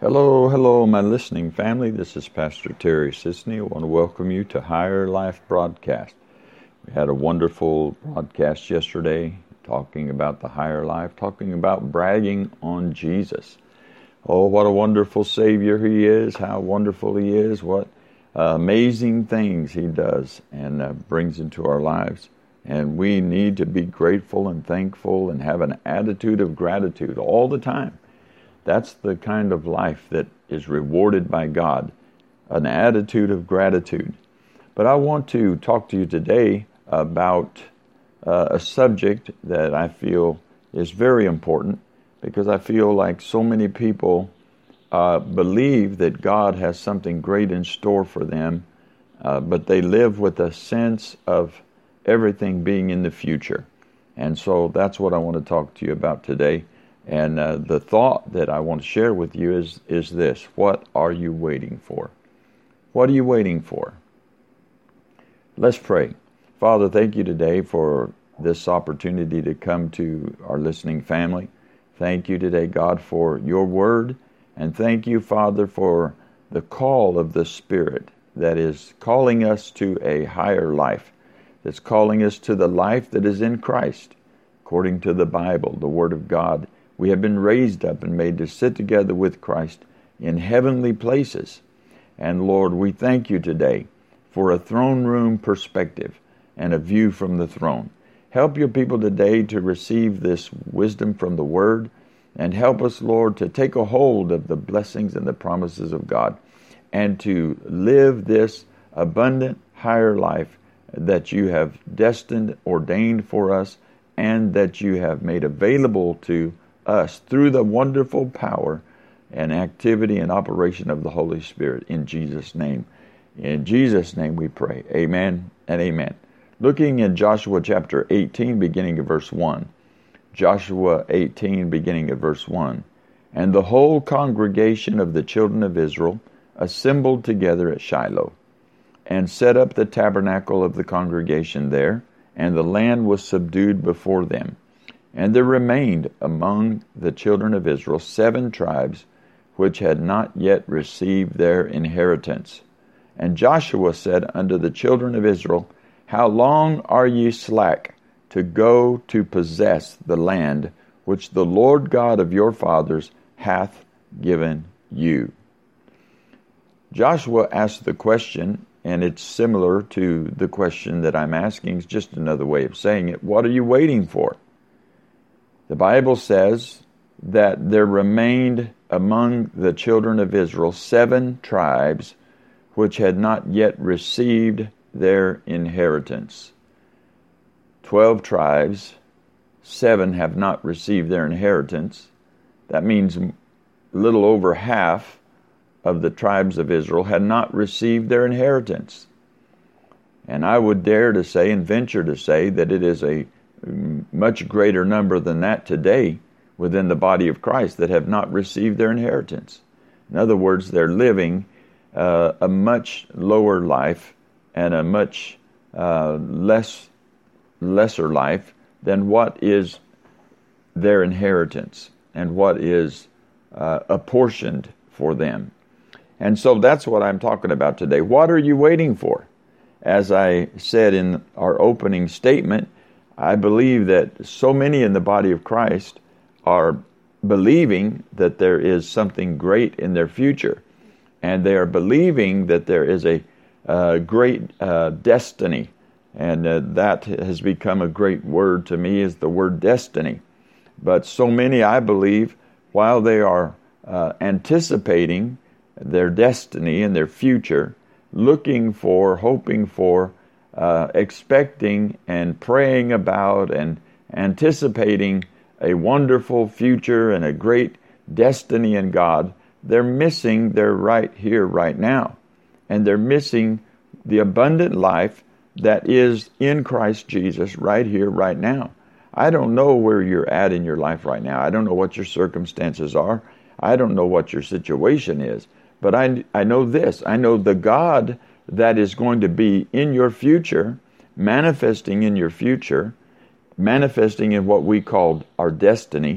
Hello, hello, my listening family. This is Pastor Terry Sisney. I want to welcome you to Higher Life Broadcast. We had a wonderful broadcast yesterday talking about the higher life, talking about bragging on Jesus. Oh, what a wonderful Savior He is, how wonderful He is, what amazing things He does and brings into our lives. And we need to be grateful and thankful and have an attitude of gratitude all the time. That's the kind of life that is rewarded by God, an attitude of gratitude. But I want to talk to you today about a subject that I feel is very important, because I feel like so many people believe that God has something great in store for them, but they live with a sense of everything being in the future. And so that's what I want to talk to you about today. And the thought that I want to share with you is this: what are you waiting for? What are you waiting for? Let's pray. Father, thank you today for this opportunity to come to our listening family. Thank you today, God, for your word. And thank you, Father, for the call of the Spirit that is calling us to a higher life, that's calling us to the life that is in Christ, according to the Bible, the Word of God. We have been raised up and made to sit together with Christ in heavenly places. And Lord, we thank you today for a throne room perspective and a view from the throne. Help your people today to receive this wisdom from the Word, and help us, Lord, to take a hold of the blessings and the promises of God and to live this abundant, higher life that you have destined, ordained for us, and that you have made available to us through the wonderful power and activity and operation of the Holy Spirit, in Jesus' name. In Jesus' name we pray. Amen and amen. Looking in Joshua chapter 18, beginning of verse 1. Joshua 18, beginning of verse 1. And the whole congregation of the children of Israel assembled together at Shiloh, and set up the tabernacle of the congregation there, and the land was subdued before them. And there remained among the children of Israel 7 tribes which had not yet received their inheritance. And Joshua said unto the children of Israel, How long are ye slack to go to possess the land which the Lord God of your fathers hath given you? Joshua asked the question, and it's similar to the question that I'm asking. It's just another way of saying it. What are you waiting for? The Bible says that there remained among the children of Israel 7 tribes which had not yet received their inheritance. 12 tribes, 7 have not received their inheritance. That means a little over half of the tribes of Israel had not received their inheritance. And I would dare to say and venture to say that it is a much greater number than that today within the body of Christ that have not received their inheritance. In other words, they're living a much lower life and a much lesser life than what is their inheritance and what is apportioned for them. And so that's what I'm talking about today. What are you waiting for? As I said in our opening statement, I believe that so many in the body of Christ are believing that there is something great in their future. And they are believing that there is a great destiny. And that has become a great word to me, is the word destiny. But so many, I believe, while they are anticipating their destiny and their future, looking for, hoping for, expecting and praying about and anticipating a wonderful future and a great destiny in God, they're missing their right here, right now. And they're missing the abundant life that is in Christ Jesus right here, right now. I don't know where you're at in your life right now. I don't know what your circumstances are. I don't know what your situation is. But I know this. I know the God that is going to be in your future, manifesting in your future, manifesting in what we call our destiny,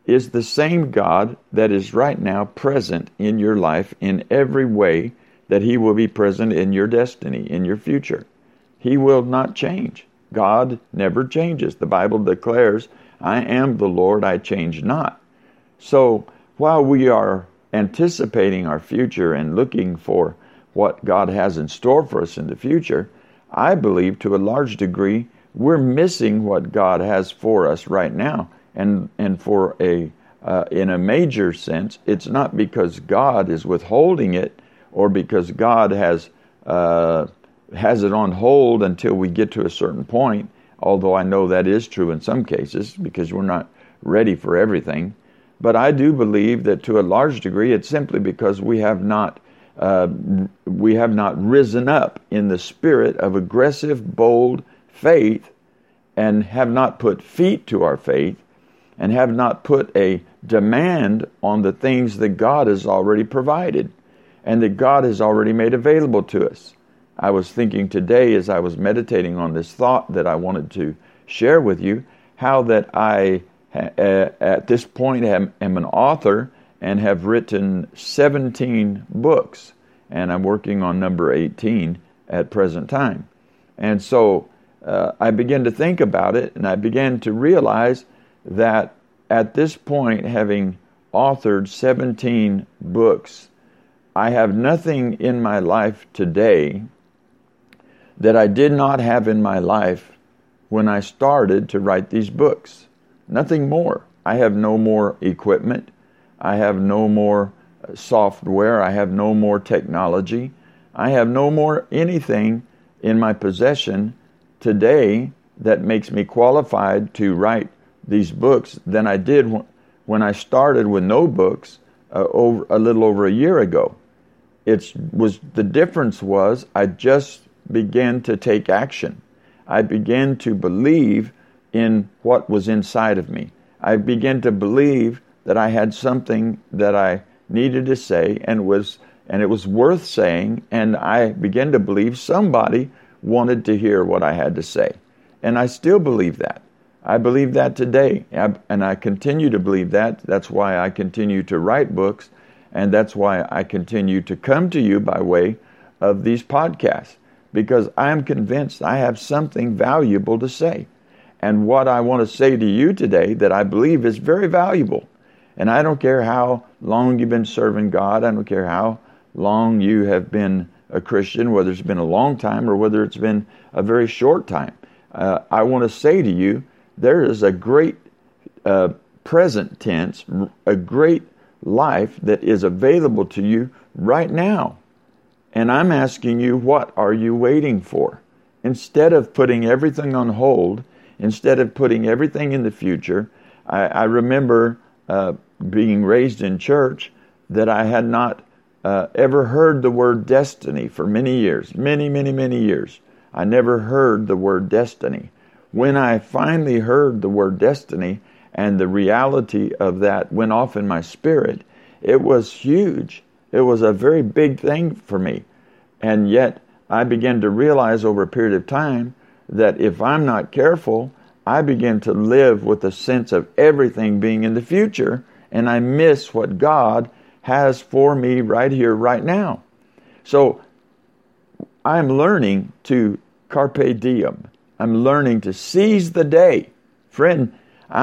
is the same God that is right now present in your life in every way that He will be present in your destiny, in your future. He will not change. God never changes. The Bible declares, I am the Lord, I change not. So while we are anticipating our future and looking for what God has in store for us in the future, I believe to a large degree we're missing what God has for us right now. And for in a major sense, it's not because God is withholding it or because God has it on hold until we get to a certain point, although I know that is true in some cases because we're not ready for everything. But I do believe that to a large degree it's simply because we have not risen up in the spirit of aggressive, bold faith, and have not put feet to our faith, and have not put a demand on the things that God has already provided and that God has already made available to us. I was thinking today as I was meditating on this thought that I wanted to share with you, how that I, at this point, am an author and have written 17 books, and I'm working on number 18 at present time. And so I began to think about it, and I began to realize that at this point, having authored 17 books, I have nothing in my life today that I did not have in my life when I started to write these books. Nothing more. I have no more equipment. I have no more software. I have no more technology. I have no more anything in my possession today that makes me qualified to write these books than I did when I started with no books a little over a year ago. The difference was I just began to take action. I began to believe in what was inside of me. I began to believe that I had something that I needed to say and it was worth saying, and I began to believe somebody wanted to hear what I had to say. And I still believe that. I believe that today, and I continue to believe that. That's why I continue to write books, and that's why I continue to come to you by way of these podcasts, because I am convinced I have something valuable to say. And what I want to say to you today that I believe is very valuable. And I don't care how long you've been serving God. I don't care how long you have been a Christian, whether it's been a long time or whether it's been a very short time. I want to say to you, there is a great present tense, a great life that is available to you right now. And I'm asking you, what are you waiting for? Instead of putting everything on hold, instead of putting everything in the future, I remember being raised in church that I had not ever heard the word destiny for many years, many years. I never heard the word destiny. When I finally heard the word destiny and the reality of that went off in my spirit, it was huge. It was a very big thing for me. And yet I began to realize over a period of time that if I'm not careful, I begin to live with a sense of everything being in the future, and I miss what God has for me right here, right now. So I'm learning to carpe diem. I'm learning to seize the day. Friend,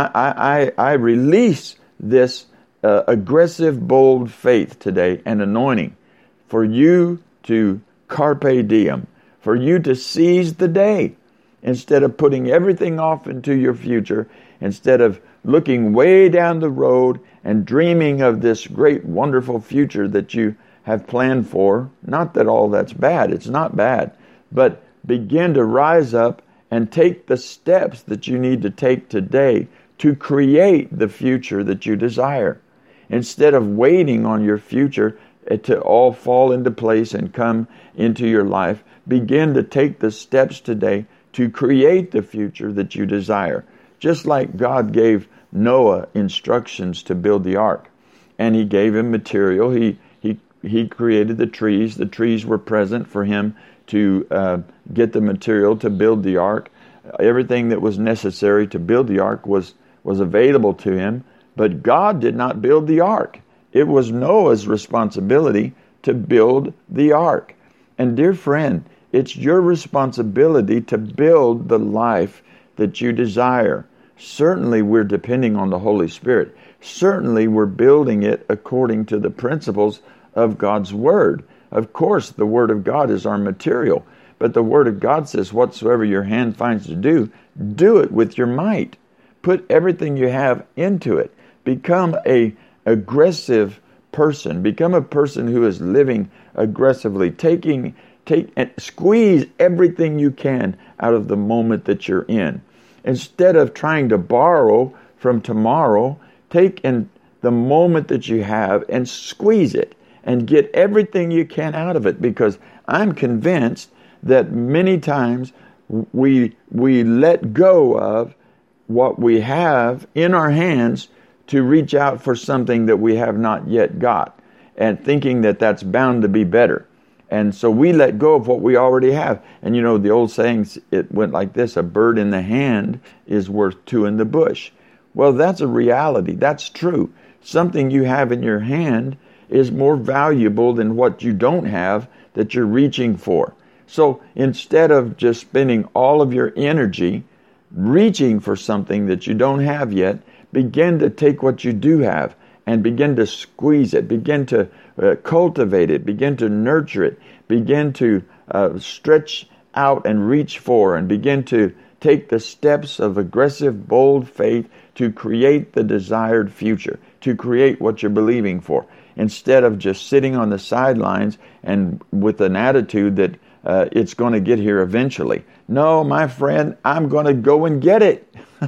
I release this aggressive, bold faith today and anointing for you to carpe diem, for you to seize the day instead of putting everything off into your future, instead of looking way down the road and dreaming of this great, wonderful future that you have planned for. Not that all that's bad. It's not bad. But begin to rise up and take the steps that you need to take today to create the future that you desire. Instead of waiting on your future to all fall into place and come into your life, begin to take the steps today to create the future that you desire. Just like God gave Noah instructions to build the ark, and He gave him material. He created the trees. The trees were present for him to get the material to build the ark. Everything that was necessary to build the ark was available to him. But God did not build the ark. It was Noah's responsibility to build the ark. And dear friend, it's your responsibility to build the life that you desire. Certainly we're depending on the Holy Spirit. Certainly we're building it according to the principles of God's Word. Of course, the Word of God is our material. But the Word of God says, whatsoever your hand finds to do, do it with your might. Put everything you have into it. Become an aggressive person. Become a person who is living aggressively. Take and squeeze everything you can out of the moment that you're in. Instead of trying to borrow from tomorrow, take the moment that you have and squeeze it and get everything you can out of it. Because I'm convinced that many times we let go of what we have in our hands to reach out for something that we have not yet got, and thinking that that's bound to be better. And so we let go of what we already have. And you know, the old sayings, it went like this: a bird in the hand is worth two in the bush. Well, that's a reality. That's true. Something you have in your hand is more valuable than what you don't have that you're reaching for. So instead of just spending all of your energy reaching for something that you don't have yet, begin to take what you do have and begin to squeeze it, begin to cultivate it, begin to nurture it, begin to stretch out and reach for, and begin to take the steps of aggressive, bold faith to create the desired future, to create what you're believing for, instead of just sitting on the sidelines and with an attitude that it's going to get here eventually. No, my friend, I'm going to go and get it.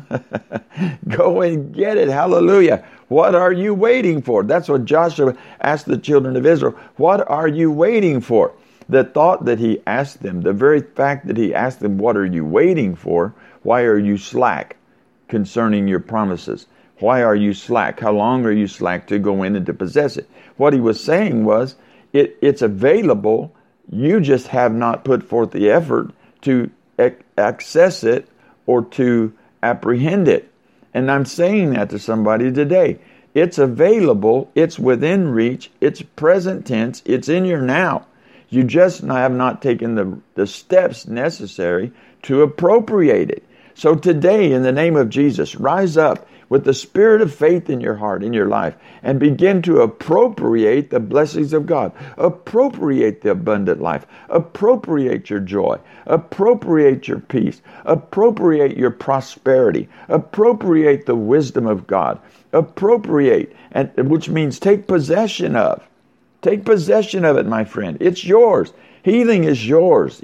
Go and get it. Hallelujah. What are you waiting for? That's what Joshua asked the children of Israel. What are you waiting for? The thought that he asked them, the very fact that he asked them, what are you waiting for? Why are you slack concerning your promises? Why are you slack? How long are you slack to go in and to possess it? What he was saying was, it's available. You just have not put forth the effort to access it or to apprehend it. And I'm saying that to somebody today. It's available. It's within reach. It's present tense. It's in your now. You just have not taken the steps necessary to appropriate it. So today, in the name of Jesus, rise up with the spirit of faith in your heart, in your life, and begin to appropriate the blessings of God. Appropriate the abundant life. Appropriate your joy. Appropriate your peace. Appropriate your prosperity. Appropriate the wisdom of God. Appropriate, and which means take possession of. Take possession of it, my friend. It's yours. Healing is yours.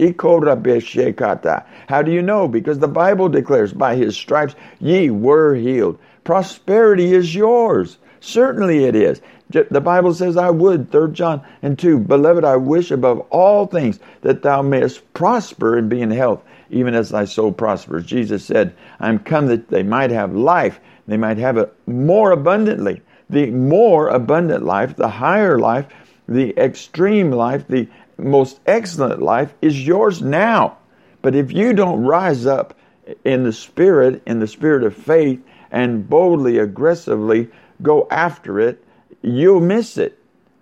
How do you know? Because the Bible declares, by his stripes ye were healed. Prosperity is yours. Certainly it is. The Bible says, I would, 3 John 2, Beloved, I wish above all things that thou mayest prosper and be in health, even as thy soul prospers. Jesus said, I am come that they might have life. They might have it more abundantly. The more abundant life, the higher life, the extreme life, the most excellent life is yours now. But if you don't rise up in the spirit of faith, and boldly, aggressively go after it, you'll miss it.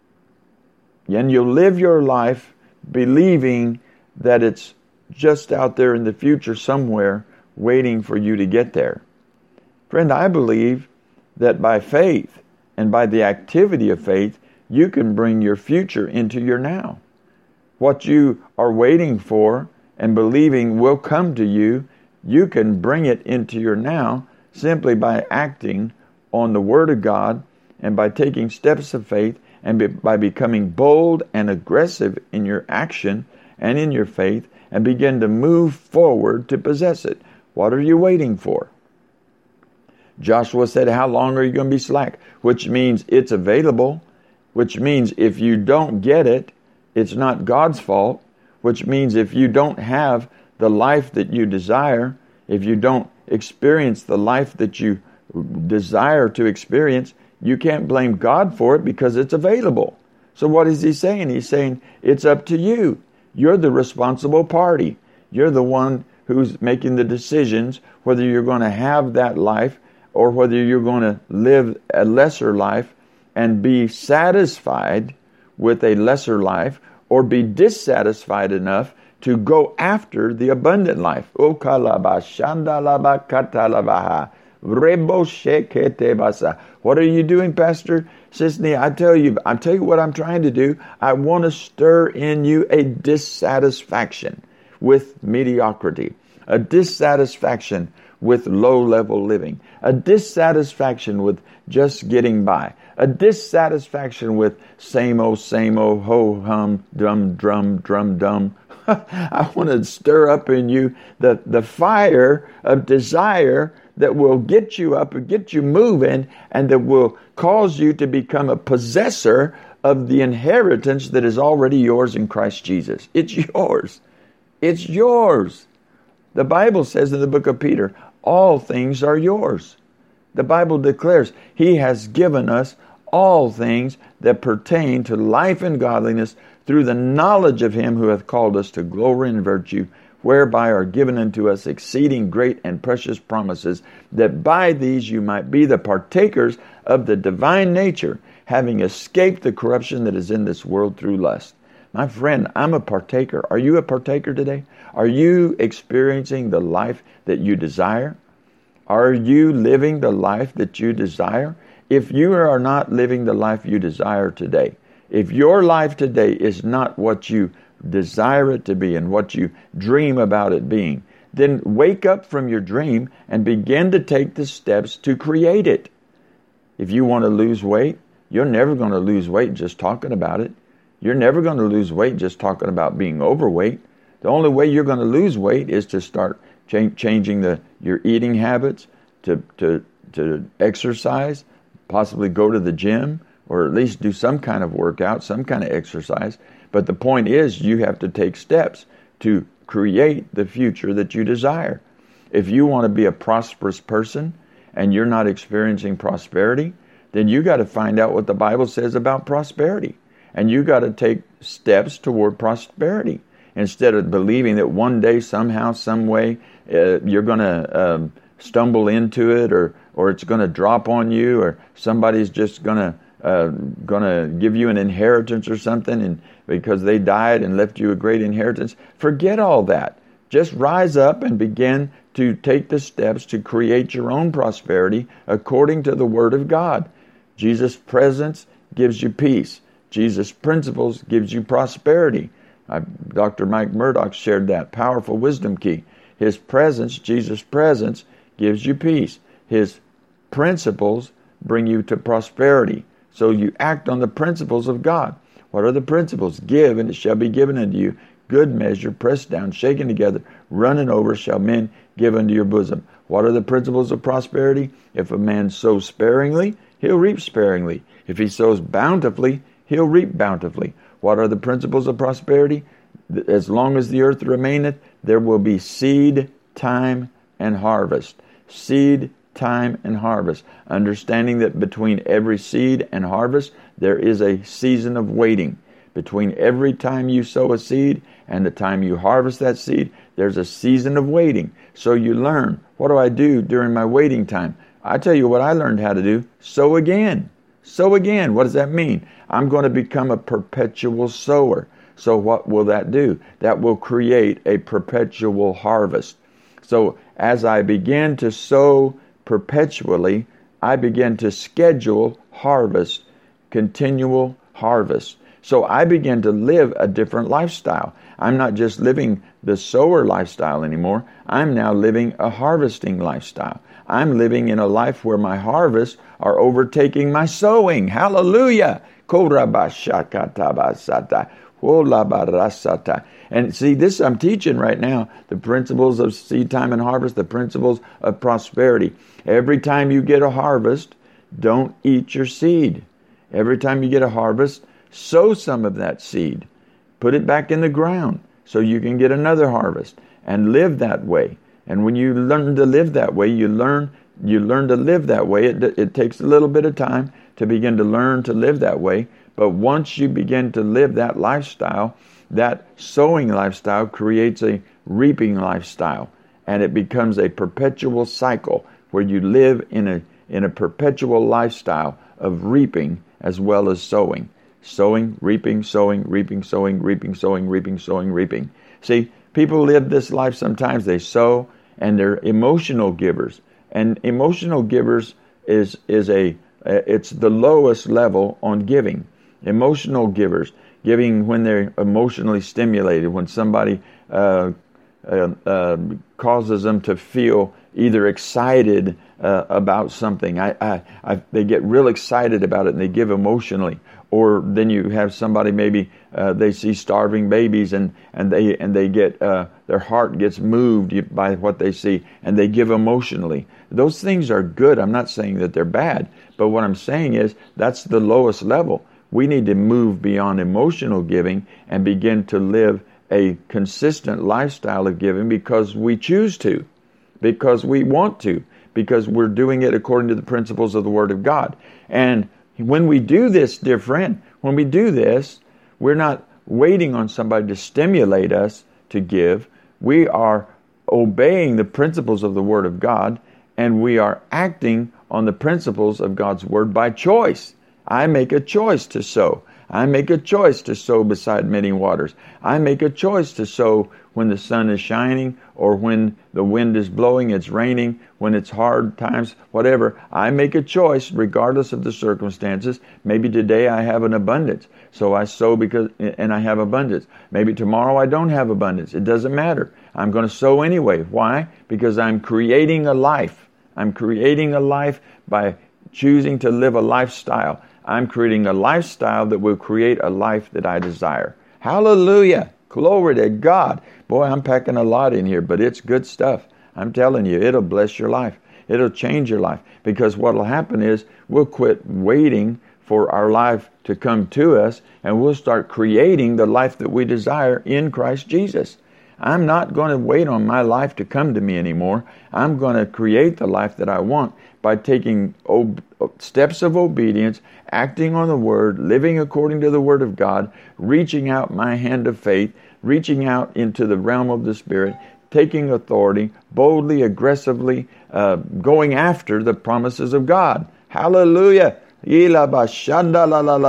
And you'll live your life believing that it's just out there in the future somewhere waiting for you to get there. Friend, I believe that by faith and by the activity of faith, you can bring your future into your now. What you are waiting for and believing will come to you, you can bring it into your now simply by acting on the Word of God and by taking steps of faith and by becoming bold and aggressive in your action and in your faith, and begin to move forward to possess it. What are you waiting for? Joshua said, how long are you going to be slack? Which means it's available, which means if you don't get it, it's not God's fault, which means if you don't have the life that you desire, if you don't experience the life that you desire to experience, you can't blame God for it because it's available. So what is he saying? He's saying it's up to you. You're the responsible party. You're the one who's making the decisions whether you're going to have that life or whether you're going to live a lesser life and be satisfied with a lesser life, or be dissatisfied enough to go after the abundant life. What are you doing, Pastor Cisney? I tell you what I'm trying to do. I want to stir in you a dissatisfaction with mediocrity, a dissatisfaction with low-level living, a dissatisfaction with just getting by, a dissatisfaction with same old, ho-hum, drum. I want to stir up in you the fire of desire that will get you up and get you moving, and that will cause you to become a possessor of the inheritance that is already yours in Christ Jesus. It's yours. It's yours. The Bible says in the book of Peter, all things are yours. The Bible declares He has given us all things that pertain to life and godliness through the knowledge of Him who hath called us to glory and virtue, whereby are given unto us exceeding great and precious promises, that by these you might be the partakers of the divine nature, having escaped the corruption that is in this world through lust. My friend, I'm a partaker. Are you a partaker today? Are you experiencing the life that you desire? Are you living the life that you desire? If you are not living the life you desire today, if your life today is not what you desire it to be and what you dream about it being, then wake up from your dream and begin to take the steps to create it. If you want to lose weight, you're never going to lose weight just talking about it. You're never going to lose weight just talking about being overweight. The only way you're going to lose weight is to start changing your eating habits, to exercise, possibly go to the gym, or at least do some kind of workout, some kind of exercise. But the point is, you have to take steps to create the future that you desire. If you want to be a prosperous person and you're not experiencing prosperity, then you got to find out what the Bible says about prosperity. And you got to take steps toward prosperity, instead of believing that one day, somehow, some way, you're going to stumble into it, or it's going to drop on you, or somebody's just going to give you an inheritance or something, and because they died and left you a great inheritance. Forget all that. Just rise up and begin to take the steps to create your own prosperity according to the Word of God. Jesus' presence gives you peace. Jesus' principles gives you prosperity. Dr. Mike Murdoch shared that powerful wisdom key. His presence, Jesus' presence, gives you peace. His principles bring you to prosperity. So you act on the principles of God. What are the principles? Give, and it shall be given unto you. Good measure, pressed down, shaken together, running over, shall men give unto your bosom. What are the principles of prosperity? If a man sows sparingly, he'll reap sparingly. If he sows bountifully, he'll reap bountifully. What are the principles of prosperity? As long as the earth remaineth, there will be seed, time, and harvest. Seed, time, and harvest. Understanding that between every seed and harvest, there is a season of waiting. Between every time you sow a seed and the time you harvest that seed, there's a season of waiting. So you learn, what do I do during my waiting time? I tell you what I learned how to do, sow again. Sow again. What does that mean? I'm going to become a perpetual sower. So what will that do? That will create a perpetual harvest. So as I begin to sow perpetually, I begin to schedule harvest, continual harvest. So I begin to live a different lifestyle. I'm not just living the sower lifestyle anymore. I'm now living a harvesting lifestyle. I'm living in a life where my harvests are overtaking my sowing. Hallelujah! And see, this I'm teaching right now, the principles of seed time and harvest, the principles of prosperity. Every time you get a harvest, don't eat your seed. Every time you get a harvest, sow some of that seed. Put it back in the ground so you can get another harvest, and live that way. And when you learn to live that way, you learn to live that way. It takes a little bit of time to begin to learn to live that way. But once you begin to live that lifestyle, that sowing lifestyle creates a reaping lifestyle. And it becomes a perpetual cycle where you live in a perpetual lifestyle of reaping as well as sowing. Sowing, reaping, sowing, reaping, sowing, reaping, sowing, reaping, sowing, reaping. See, people live this life sometimes. They sow, and they're emotional givers. And emotional givers it's the lowest level on giving. Emotional givers, giving when they're emotionally stimulated, when somebody causes them to feel either excited about something. They get real excited about it and they give emotionally. Or then you have somebody, maybe they see starving babies and they get their heart gets moved by what they see and they give emotionally. Those things are good. I'm not saying that they're bad, but what I'm saying is that's the lowest level. We need to move beyond emotional giving and begin to live a consistent lifestyle of giving because we choose to, because we want to, because we're doing it according to the principles of the Word of God. And when we do this, dear friend, when we do this, we're not waiting on somebody to stimulate us to give. We are obeying the principles of the Word of God, and we are acting on the principles of God's Word by choice. I make a choice to sow. I make a choice to sow beside many waters. I make a choice to sow when the sun is shining or when the wind is blowing, it's raining, when it's hard times, whatever. I make a choice regardless of the circumstances. Maybe today I have an abundance, so I sow and I have abundance. Maybe tomorrow I don't have abundance. It doesn't matter. I'm going to sow anyway. Why? Because I'm creating a life. I'm creating a life by choosing to live a lifestyle. I'm creating a lifestyle that will create a life that I desire. Hallelujah. Glory to God. Boy, I'm packing a lot in here, but it's good stuff. I'm telling you, it'll bless your life. It'll change your life. Because what will happen is we'll quit waiting for our life to come to us, and we'll start creating the life that we desire in Christ Jesus. I'm not going to wait on my life to come to me anymore. I'm going to create the life that I want by taking steps of obedience, acting on the Word, living according to the Word of God, reaching out my hand of faith, reaching out into the realm of the Spirit, taking authority, boldly, aggressively, going after the promises of God. Hallelujah. For the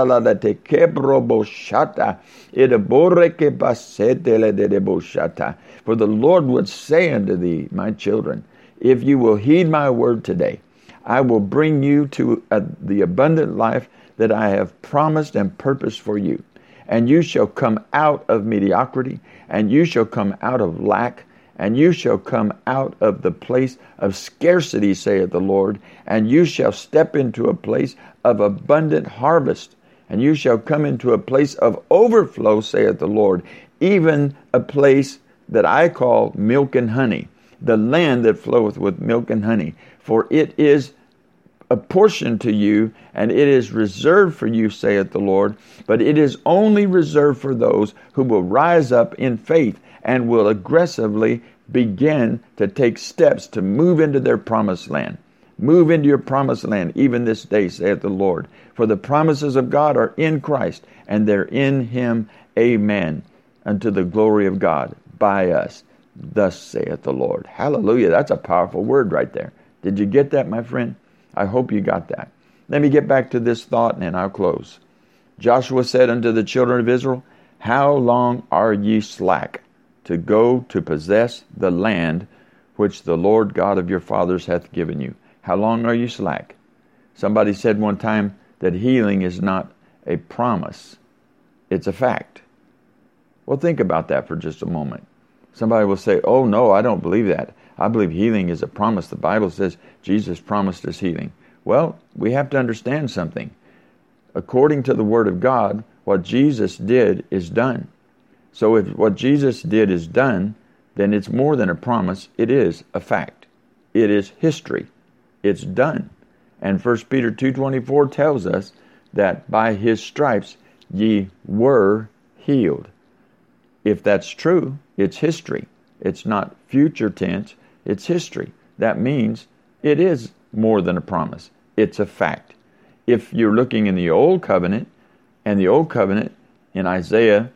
Lord would say unto thee, my children, if you will heed my word today, I will bring you to the abundant life that I have promised and purposed for you. And you shall come out of mediocrity, and you shall come out of lack, and you shall come out of the place of scarcity, saith the Lord, and you shall step into a place of abundant harvest, and you shall come into a place of overflow, saith the Lord, even a place that I call milk and honey, the land that floweth with milk and honey. For it is a portion to you, and it is reserved for you, saith the Lord, but it is only reserved for those who will rise up in faith and will aggressively begin to take steps to move into their promised land. Move into your promised land even this day, saith the Lord. For the promises of God are in Christ, and they're in Him. Amen. Unto the glory of God by us. Thus saith the Lord. Hallelujah. That's a powerful word right there. Did you get that, my friend? I hope you got that. Let me get back to this thought and I'll close. Joshua said unto the children of Israel, how long are ye slack to go to possess the land which the Lord God of your fathers hath given you? How long are you slack? Somebody said one time that healing is not a promise, it's a fact. Well, think about that for just a moment. Somebody will say, oh no, I don't believe that. I believe healing is a promise. The Bible says Jesus promised us healing. Well, we have to understand something. According to the Word of God, what Jesus did is done. So if what Jesus did is done, then it's more than a promise. It is a fact. It is history. It's done. And 1 Peter 2:24 tells us that by His stripes ye were healed. If that's true, it's history. It's not future tense. It's history. That means it is more than a promise. It's a fact. If you're looking in the Old Covenant, and the Old Covenant in Isaiah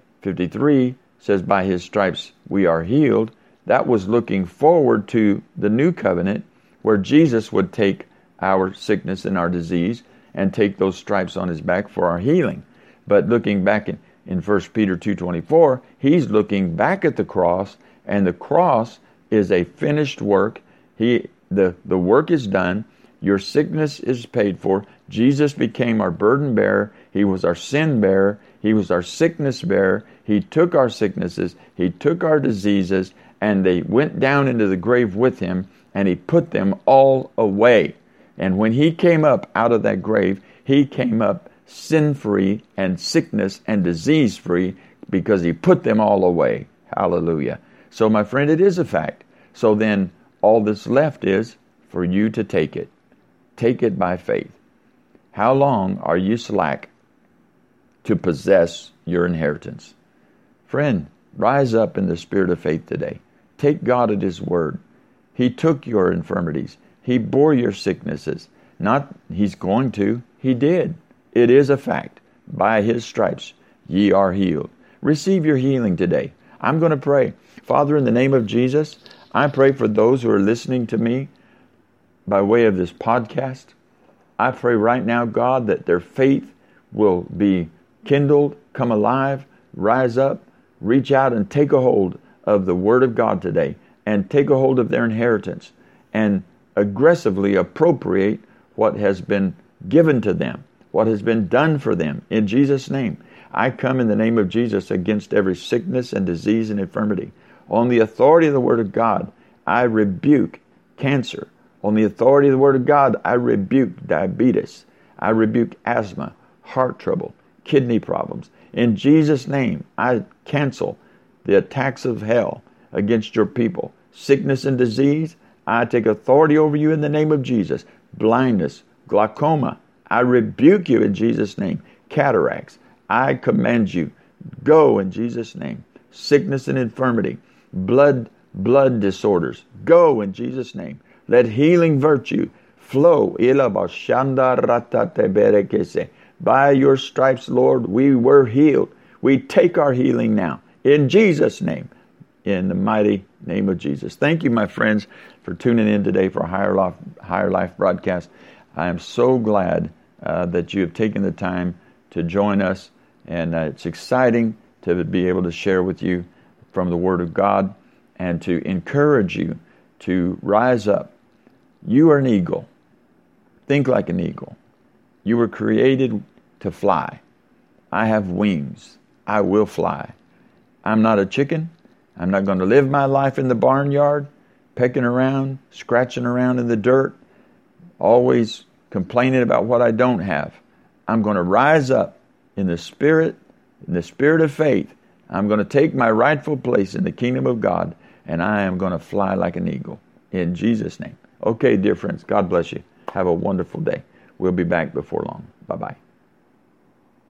53 says, by His stripes we are healed, that was looking forward to the New Covenant, where Jesus would take our sickness and our disease and take those stripes on his back for our healing. But looking back in 1 Peter 2:24, he's looking back at the cross, and the cross is a finished work. The work is done. Your sickness is paid for. Jesus became our burden bearer. He was our sin bearer. He was our sickness bearer. He took our sicknesses. He took our diseases, and they went down into the grave with him, and he put them all away. And when he came up out of that grave, he came up sin-free and sickness and disease-free because he put them all away. Hallelujah. So, my friend, it is a fact. So then all that's left is for you to take it. Take it by faith. How long are you slack to possess your inheritance? Friend, rise up in the spirit of faith today. Take God at his word. He took your infirmities. He bore your sicknesses. Not he's going to. He did. It is a fact. By his stripes ye are healed. Receive your healing today. I'm going to pray. Father, in the name of Jesus, I pray for those who are listening to me by way of this podcast. I pray right now, God, that their faith will be kindled, come alive, rise up, reach out and take a hold of the Word of God today, and take a hold of their inheritance, and aggressively appropriate what has been given to them, what has been done for them. In Jesus' name, I come in the name of Jesus against every sickness and disease and infirmity. On the authority of the Word of God, I rebuke cancer. On the authority of the Word of God, I rebuke diabetes. I rebuke asthma, heart trouble, kidney problems. In Jesus' name, I cancel the attacks of hell against your people. Sickness and disease, I take authority over you in the name of Jesus. Blindness, glaucoma, I rebuke you in Jesus' name. Cataracts, I command you, go in Jesus' name. Sickness and infirmity, blood disorders, go in Jesus' name. Let healing virtue flow. By your stripes, Lord, we were healed. We take our healing now. In Jesus' name. In the mighty name of Jesus. Thank you, my friends, for tuning in today for Higher Life broadcast. I am so glad that you have taken the time to join us. And it's exciting to be able to share with you from the Word of God and to encourage you to rise up. You are an eagle. Think like an eagle. You were created to fly. I have wings. I will fly. I'm not a chicken. I'm not going to live my life in the barnyard, pecking around, scratching around in the dirt, always complaining about what I don't have. I'm going to rise up in the spirit of faith. I'm going to take my rightful place in the kingdom of God, and I am going to fly like an eagle. In Jesus' name. Okay, dear friends, God bless you. Have a wonderful day. We'll be back before long. Bye-bye.